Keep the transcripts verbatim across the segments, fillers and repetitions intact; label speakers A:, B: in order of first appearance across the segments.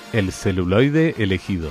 A: El celuloide elegido.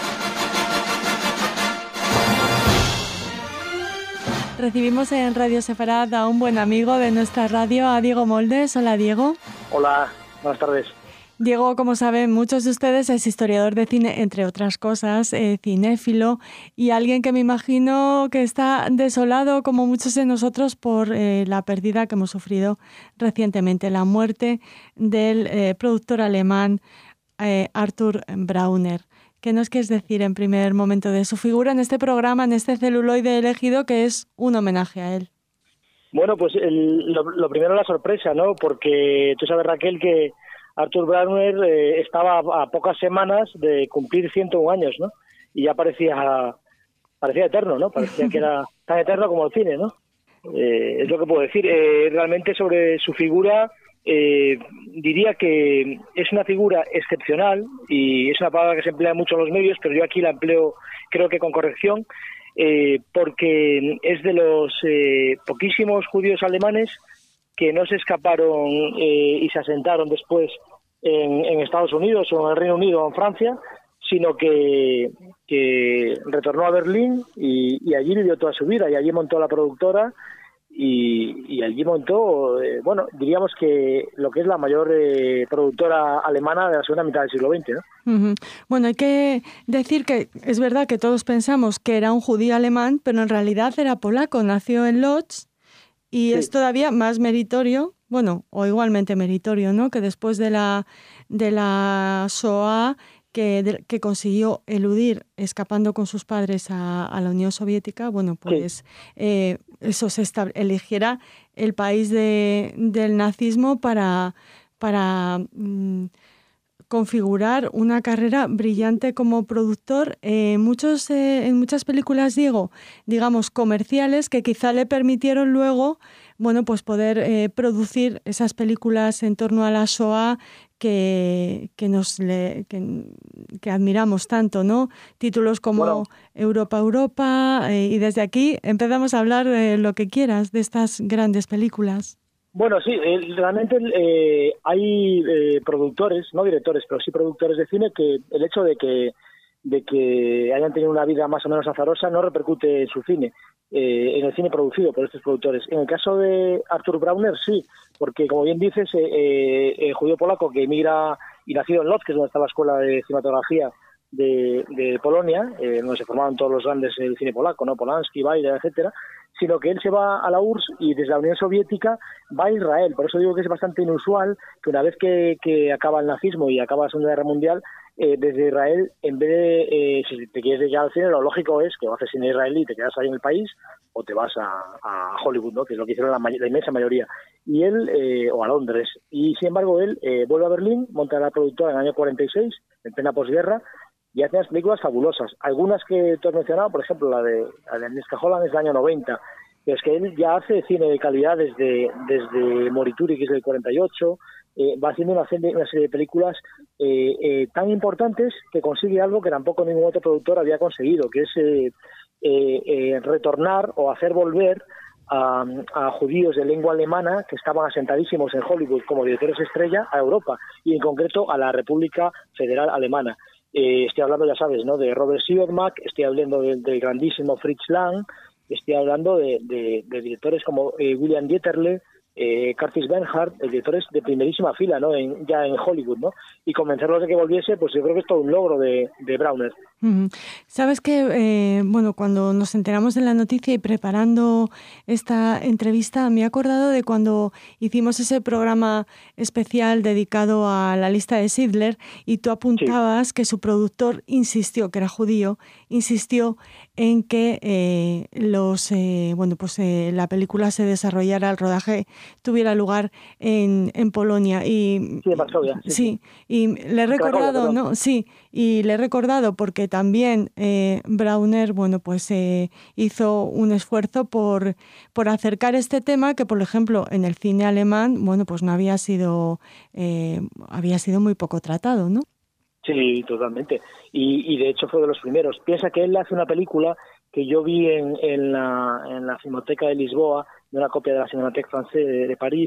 B: Recibimos en Radio Sefarad a un buen amigo de nuestra radio, a Diego Moldes. Hola, Diego.
C: Hola, buenas tardes.
B: Diego, como saben muchos de ustedes, es historiador de cine, entre otras cosas, eh, cinéfilo, y alguien que me imagino que está desolado, como muchos de nosotros, por eh, la pérdida que hemos sufrido recientemente, la muerte del eh, productor alemán eh, Arthur Brauner. ¿Qué nos quieres decir en primer momento de su figura en este programa, en este celuloide elegido, que es un homenaje a él?
C: Bueno, pues el, lo, lo primero la sorpresa, ¿no? Porque tú sabes, Raquel, que Arthur Brauner eh, estaba a, a pocas semanas de cumplir ciento un años, ¿no? Y ya parecía parecía eterno, ¿no? Parecía que era tan eterno como el cine, ¿no? Eh, es lo que puedo decir. Eh, realmente sobre su figura, eh, diría que es una figura excepcional, y es una palabra que se emplea mucho en los medios, pero yo aquí la empleo creo que con corrección, eh, porque es de los eh, poquísimos judíos alemanes que no se escaparon eh, y se asentaron después en, en Estados Unidos o en el Reino Unido o en Francia, sino que, que retornó a Berlín y, y allí vivió toda su vida, y allí montó la productora y, y allí montó, eh, bueno, diríamos que lo que es la mayor eh, productora alemana de la segunda mitad del siglo veinte, ¿no?
B: Uh-huh. Bueno, hay que decir que es verdad que todos pensamos que era un judío alemán, pero en realidad era polaco, nació en Łódź. Y sí, es todavía más meritorio, bueno, o igualmente meritorio, ¿no?, que después de la, de la Shoah, que, de, que consiguió eludir escapando con sus padres a, a la Unión Soviética, bueno, pues sí. eh, eso se estab- eligiera el país de, del nazismo para, para mm, configurar una carrera brillante como productor eh, muchos, eh, en muchas películas, Diego, digamos, comerciales, que quizá le permitieron luego, bueno, pues poder eh, producir esas películas en torno a la Shoah que, que nos le, que, que admiramos tanto, ¿no? Títulos como bueno. Europa, Europa, eh, y desde aquí empezamos a hablar de lo que quieras de estas grandes películas.
C: Bueno, sí, eh, realmente eh, hay eh, productores, no directores, pero sí productores de cine, que el hecho de que de que hayan tenido una vida más o menos azarosa no repercute en su cine, eh, en el cine producido por estos productores. En el caso de Arthur Brauner, sí, porque como bien dices, eh, eh, el judío polaco que emigra y nacido en Łódź, que es donde está la escuela de cinematografía de, de Polonia, eh, donde se formaron todos los grandes del cine polaco, ¿no? Polanski, Bayer, etcétera, sino que él se va a la U R S S y desde la Unión Soviética va a Israel. Por eso digo que es bastante inusual que una vez que, que acaba el nazismo y acaba la Segunda Guerra Mundial, eh, desde Israel, en vez de, eh, si te quieres dedicar al cine, lo lógico es que o haces cine israelí y te quedas ahí en el país, o te vas a, a Hollywood, ¿no?, que es lo que hicieron la, la inmensa mayoría, y él, eh, o a Londres. Y sin embargo, él eh, vuelve a Berlín, monta la productora en el año cuarenta y seis, en plena posguerra, y hace unas películas fabulosas. Algunas que tú has mencionado, por ejemplo, la de, la de Agnieszka Holland es del año noventa, pero es que él ya hace cine de calidad desde, desde Morituri, que es del cuarenta y ocho, eh, va haciendo una serie, una serie de películas eh, eh, tan importantes que consigue algo que tampoco ningún otro productor había conseguido, que es eh, eh, eh, retornar o hacer volver a, a judíos de lengua alemana que estaban asentadísimos en Hollywood como directores estrella a Europa, y en concreto a la República Federal Alemana. Eh, estoy hablando, ya sabes, ¿no?, de Robert Siodmak, estoy hablando del, del grandísimo Fritz Lang, estoy hablando de, de, de directores como eh, William Dieterle, eh, Curtis Bernhardt, directores de primerísima fila, ¿no?, en, ya en Hollywood, ¿no? Y convencerlos de que volviese, pues yo creo que es todo un logro de, de Brauner.
B: Uh-huh. Sabes que, eh, bueno, cuando nos enteramos de la noticia y preparando esta entrevista, me he acordado de cuando hicimos ese programa especial dedicado a la lista de Schindler, y tú apuntabas sí. que su productor insistió, que era judío, insistió en que eh, los, eh, bueno, pues eh, la película se desarrollara, el rodaje tuviera lugar en, en Polonia. Y,
C: sí, en Varsovia. Sí,
B: sí, y le he recordado, ¿no? Sí, y le he recordado porque también eh, Brauner, bueno, pues eh, hizo un esfuerzo por, por acercar este tema que, por ejemplo, en el cine alemán, bueno, pues no había sido, eh, había sido muy poco tratado, ¿no?
C: Sí, totalmente. Y, y de hecho fue de los primeros. Piensa que él hace una película que yo vi en, en, la, en la Filmoteca de Lisboa, de una copia de la Cinémathèque Française de, de París,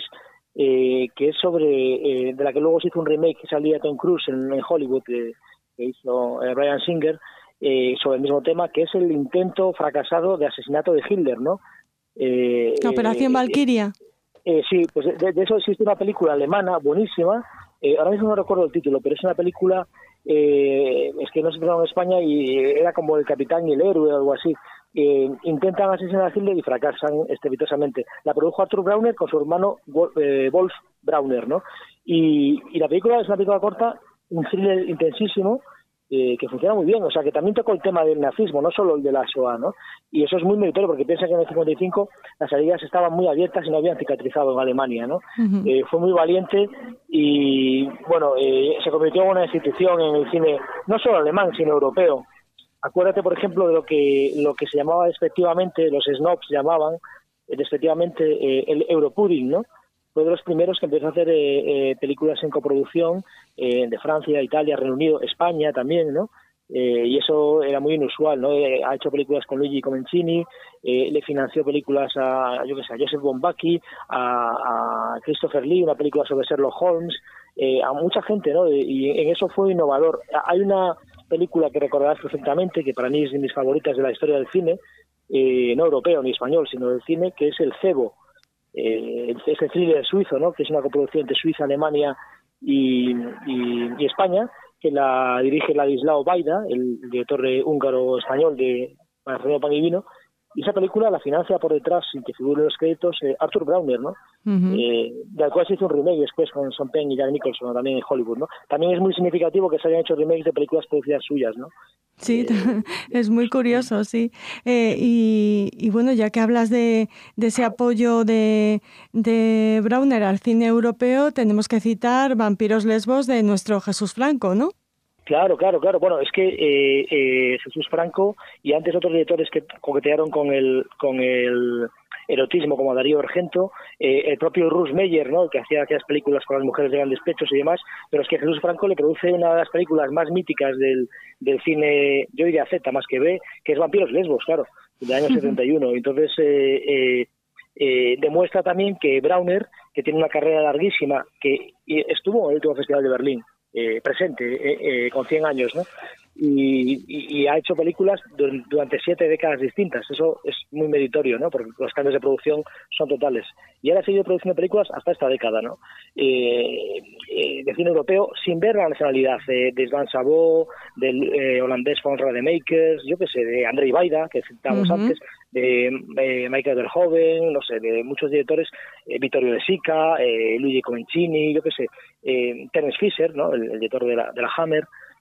C: eh, que es sobre, eh, de la que luego se hizo un remake que salía Tom Cruise en, en Hollywood, eh, que hizo eh, Bryan Singer, eh, sobre el mismo tema, que es el intento fracasado de asesinato de Hitler, ¿no? Eh,
B: Operación
C: eh,
B: Valquiria.
C: Eh, sí, pues de, de eso existe una película alemana buenísima, eh, ahora mismo no recuerdo el título, pero es una película, eh, es que no se estrenó en España y era como el capitán y el héroe o algo así. Eh, intentan asesinar a Hitler y fracasan estrepitosamente. La produjo Arthur Brauner con su hermano eh, Wolf Brauner, ¿no? Y, y la película es una película corta, un thriller intensísimo, Eh, que funciona muy bien, o sea, que también tocó el tema del nazismo, no solo el de la Shoah, ¿no? Y eso es muy meritorio, porque piensa que en el cincuenta y cinco las heridas estaban muy abiertas y no habían cicatrizado en Alemania, ¿no? Uh-huh. Eh, fue muy valiente y, bueno, eh, se convirtió en una institución en el cine, no solo alemán, sino europeo. Acuérdate, por ejemplo, de lo que lo que se llamaba despectivamente, los snobs llamaban, eh, despectivamente, eh, el Europudding, ¿no? Fue de los primeros que empezó a hacer eh, eh, películas en coproducción eh, de Francia, Italia, Reino Unido, España también, ¿no? Eh, y eso era muy inusual, ¿no? Eh, ha hecho películas con Luigi Comencini, eh, le financió películas a, yo qué sé, a Joseph Bonbacchi, a, a Christopher Lee, una película sobre Sherlock Holmes, eh, a mucha gente, ¿no? Y en eso fue innovador. Hay una película que recordarás perfectamente, que para mí es de mis favoritas de la historia del cine, eh, no europeo ni español, sino del cine, que es El Cebo. Eh, este thriller suizo, ¿no? Que es una coproducción entre Suiza, Alemania y, y, y España, que la dirige Ladislao Baida, el, el director de húngaro-español de Marcelo Pan y Vino, y esa película la financia por detrás, sin que figure los créditos, eh, Arthur Brauner, ¿no? Uh-huh. Eh, del cual se hizo un remake después con Sean Penn y Jack Nicholson, también en Hollywood, ¿no? También es muy significativo que se hayan hecho remakes de películas producidas suyas, ¿no?
B: Sí, eh, es muy curioso, sí. Eh, y, y bueno, ya que hablas de, de ese apoyo de, de Brauner al cine europeo, tenemos que citar Vampiros Lesbos de nuestro Jesús Franco, ¿no?
C: Claro, claro, claro. Bueno, es que eh, eh, Jesús Franco y antes otros directores que coquetearon con el con el erotismo, como Darío Argento, eh, el propio Russ Meyer, ¿no? Que hacía aquellas películas con las mujeres de grandes pechos y demás, pero es que Jesús Franco le produce una de las películas más míticas del, del cine, yo diría Z más que B, que es Vampiros Lesbos, claro, del año setenta y uno. Entonces, eh, eh, eh, demuestra también que Brauner, que tiene una carrera larguísima, que estuvo en el último Festival de Berlín, Eh, presente, eh, eh, con cien años, ¿no? Y, y, y ha hecho películas durante siete décadas distintas. Eso es muy meritorio, ¿no? Porque los cambios de producción son totales. Y él ha seguido produciendo películas hasta esta década, ¿no? Eh, eh, de cine europeo, sin ver la nacionalidad, eh, de Svan Sabó, del eh, holandés Von Rademakers, yo qué sé, de Andrzej Wajda, que citábamos uh-huh. antes, de eh, Michael Verhoeven, no sé, de muchos directores, eh, Vittorio De Sica, eh, Luigi Comencini, yo qué sé, eh, Terence Fisher, ¿no? El, el director de la, de la Hammer.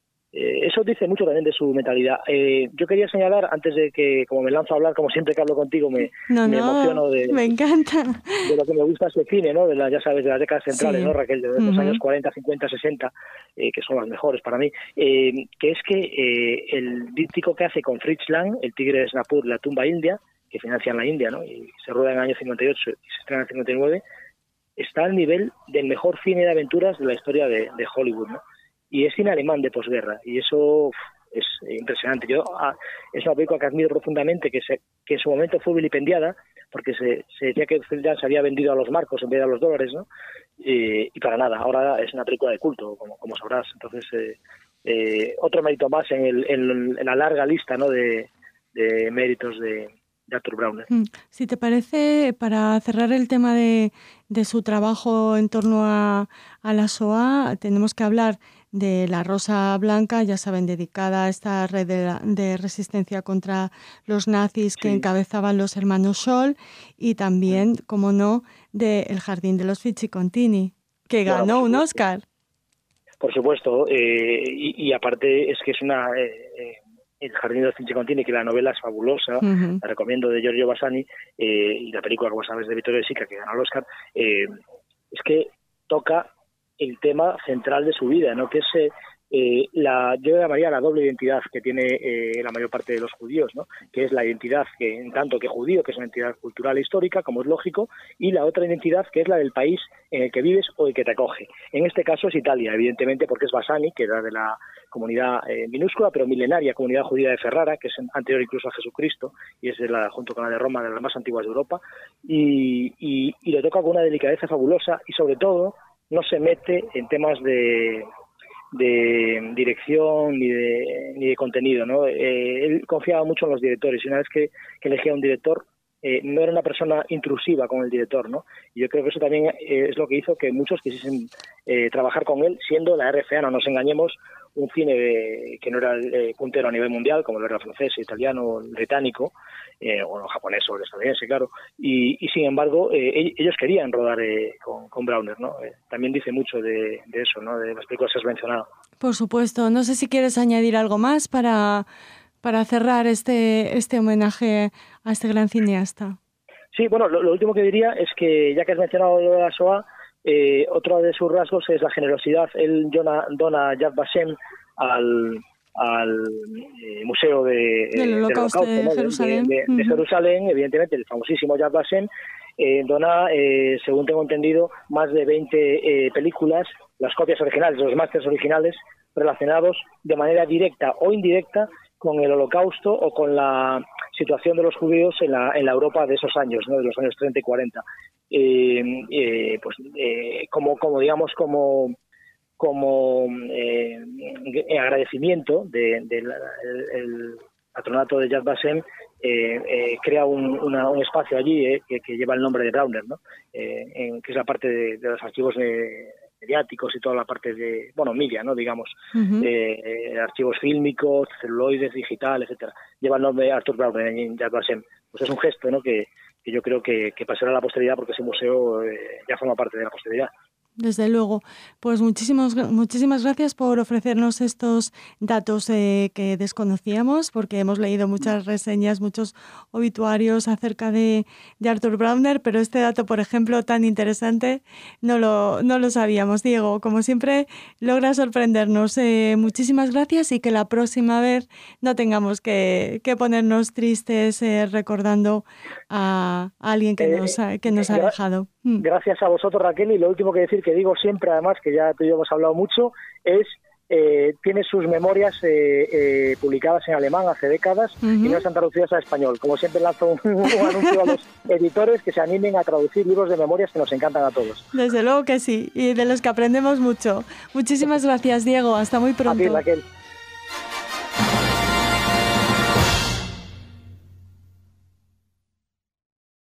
C: Eh, eso dice mucho también de su mentalidad. Eh, yo quería señalar, antes de que, como me lanzo a hablar, como siempre que hablo contigo, me,
B: no,
C: me
B: no,
C: emociono de,
B: me encanta.
C: de lo que me gusta este cine, ¿no? De la, ya sabes, de las décadas centrales, sí. ¿no, Raquel? De los uh-huh. años cuarenta, cincuenta, sesenta, eh, que son las mejores para mí. Eh, que es que eh, el díptico que hace con Fritz Lang, El tigre de Snapur, La tumba india, que financia en la India, ¿no? Y se rueda en el año cincuenta y ocho y se estrena en el cincuenta y nueve, está al nivel del mejor cine de aventuras de la historia de, de Hollywood, ¿no? Y es cine alemán de posguerra, y eso uf, es impresionante. Yo ah, es una película que admiro profundamente, que se que en su momento fue vilipendiada, porque se, se decía que ya se había vendido a los marcos en vez de a los dólares, ¿no? Y, y para nada, ahora es una película de culto, como, como sabrás. Entonces, eh, eh, otro mérito más en, el, en, en la larga lista, ¿no? de, de méritos de, de Arthur Brauner.
B: Si te parece, para cerrar el tema de, de su trabajo en torno a, a la Shoah, tenemos que hablar de La Rosa Blanca, ya saben, dedicada a esta red de, de resistencia contra los nazis que sí. encabezaban los hermanos Scholl, y también, como no, de El Jardín de los Fichicontini, que ganó bueno, un Oscar.
C: Por supuesto, eh, y, y aparte es que es una... Eh, eh, El Jardín de los Fichicontini, que la novela es fabulosa, uh-huh. la recomiendo, de Giorgio Bassani, eh, y la película, como sabes, de Vittorio De Sica, que ganó el Oscar, eh, es que toca el tema central de su vida, ¿no? Que es eh, eh, la, yo llamaría la doble identidad que tiene eh, la mayor parte de los judíos, ¿no? Que es la identidad que, en tanto que judío, que es una identidad cultural e histórica, como es lógico, y la otra identidad que es la del país en el que vives o el que te acoge. En este caso es Italia, evidentemente, porque es Bassani, que era de la comunidad eh, minúscula, pero milenaria, comunidad judía de Ferrara, que es anterior incluso a Jesucristo, y es de la, junto con la de Roma, de las más antiguas de Europa, y, y, y le toca con una delicadeza fabulosa, y sobre todo no se mete en temas de... de dirección ni de ni de contenido, ¿no? Eh, él confiaba mucho en los directores y una vez que, que elegía un director eh, no era una persona intrusiva con el director, ¿no? Y yo creo que eso también eh, es lo que hizo que muchos quisiesen eh, trabajar con él, siendo la R F A, no nos engañemos, un cine de, que no era eh, puntero a nivel mundial, como lo era el francés, el italiano, el británico, eh, o el japonés o el estadounidense, claro, y, y sin embargo eh, ellos querían rodar eh, con, con Brauner, ¿no? Eh, también dice mucho de, de eso, ¿no? De las películas que has mencionado.
B: Por supuesto. No sé si quieres añadir algo más para, para cerrar este, este homenaje a este gran cineasta.
C: Sí, bueno, lo, lo último que diría es que, ya que has mencionado lo de la Shoah, eh, otro de sus rasgos es la generosidad. Él dona, dona Yad Vashem al, al eh, Museo de,
B: del Holocausto,
C: del Holocausto,
B: de,
C: ¿no?
B: Jerusalén.
C: de, de, de, de Jerusalén, evidentemente, el famosísimo Yad Vashem. Eh, dona, eh, según tengo entendido, más de veinte eh, películas, las copias originales, los másters originales, relacionados de manera directa o indirecta con el Holocausto o con la situación de los judíos en la, en la Europa de esos años, ¿no? De los años treinta y cuarenta. Eh, eh, pues eh, como, como digamos, como como eh, agradecimiento del de, de el patronato de Yad Vashem, eh, eh, crea un, una, un espacio allí eh, que, que lleva el nombre de Brauner, ¿no? Eh, en, que es la parte de, de los archivos de, mediáticos y toda la parte de, bueno, media, ¿no? Digamos, uh-huh. eh, eh, archivos fílmicos, celuloides, digital, etcétera. Lleva el nombre de Arthur Brauner en Yad Vashem. Pues es un gesto, ¿no? Que, que yo creo que, que pasará a la posteridad porque ese museo eh, ya forma parte de la posteridad.
B: Desde luego. Pues muchísimos, muchísimas gracias por ofrecernos estos datos eh, que desconocíamos, porque hemos leído muchas reseñas, muchos obituarios acerca de, de Arthur Brauner, pero este dato, por ejemplo, tan interesante, no lo, no lo sabíamos. Diego, como siempre, logra sorprendernos. Eh, muchísimas gracias y que la próxima vez no tengamos que, que ponernos tristes eh, recordando a, a alguien que nos ha, que nos ha dejado.
C: Gracias a vosotros, Raquel, y lo último que decir, que digo siempre, además, que ya tú y yo hemos hablado mucho, es eh, tiene sus memorias eh, eh, publicadas en alemán hace décadas uh-huh. y no están traducidas a español. Como siempre lanzo un, un anuncio a los editores que se animen a traducir libros de memorias que nos encantan a todos.
B: Desde luego que sí, y de los que aprendemos mucho. Muchísimas gracias, Diego. Hasta muy pronto.
C: A ti, Raquel.